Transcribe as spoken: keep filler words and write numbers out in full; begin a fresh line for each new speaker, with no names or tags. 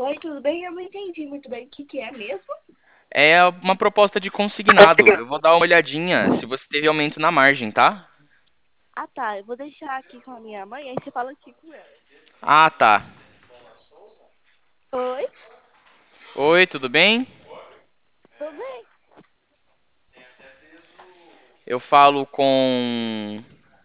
Oi, tudo bem? Eu não entendi muito bem o que que é mesmo.
É uma proposta de consignado. Eu vou dar uma olhadinha se você teve aumento na margem, tá?
Ah, tá. Eu vou deixar aqui com a minha mãe, aí você fala aqui com ela.
Ah, tá.
Oi,
Oi, tudo bem?
tudo bem?
Eu falo com.